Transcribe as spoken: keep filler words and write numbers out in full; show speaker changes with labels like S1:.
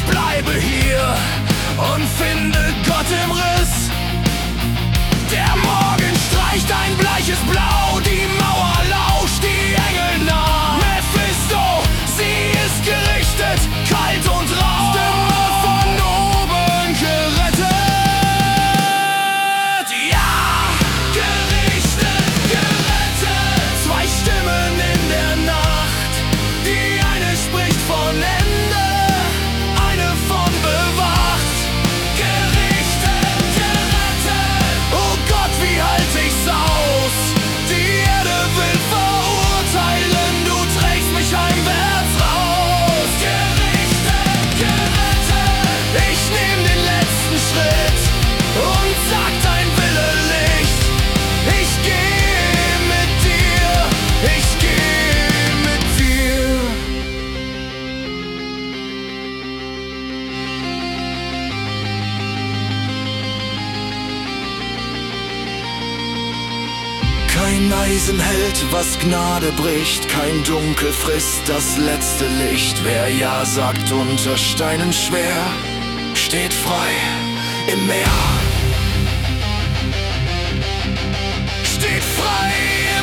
S1: bleibe hier und finde Gott im Riss. Der Morgen streicht ein bleiches Blau, die Mauer lauscht, die Engel nah. Mephisto, sie ist gerichtet, kalt und rau. Stimme von oben gerettet. Ja, gerichtet, gerettet. Zwei Stimmen in der Nacht, die eine spricht von Ende, eine von bewacht. Gerichtet, gerettet. Oh Gott, wie halt ich's aus? Die Erde will verurteilen, du trägst mich heimwärts raus. Gerichtet, gerettet. Ich nehm den letzten Schritt und sag dein Wille Licht. Ich geh mit dir, ich geh mit dir. Kein Eisen hält, was Gnade bricht, kein Dunkel frisst das letzte Licht. Wer Ja sagt unter Steinen schwer, steht frei im Meer. Steht frei